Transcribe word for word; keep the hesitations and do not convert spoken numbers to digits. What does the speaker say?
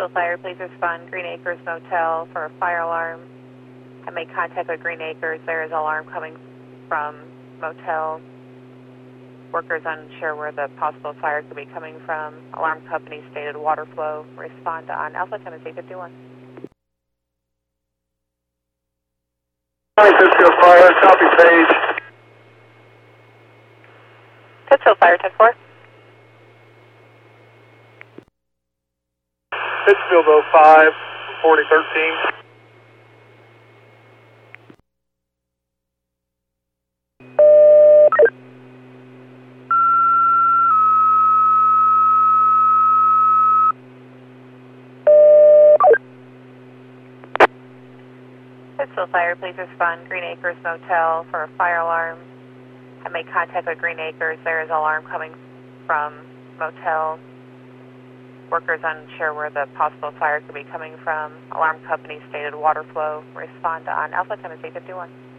Pittsfield Fire, please respond. Green Acres Motel for a fire alarm. I made contact with Green Acres. There is an alarm coming from motel. Workers unsure where the possible fire could be coming from. Alarm company stated water flow. Respond on Alpha Tennessee fifty-one. Hi, Pittsfield Fire, copy page. Pittsfield Fire, ten four. Pittsfield oh five, forty thirteen. Pittsfield Fire, please respond. Green Acres Motel for a fire alarm. I made contact with Green Acres. There is an alarm coming from motel. Workers unsure where the possible fire could be coming from. Alarm company stated water flow. Respond on Alpha Tennessee fifty-one.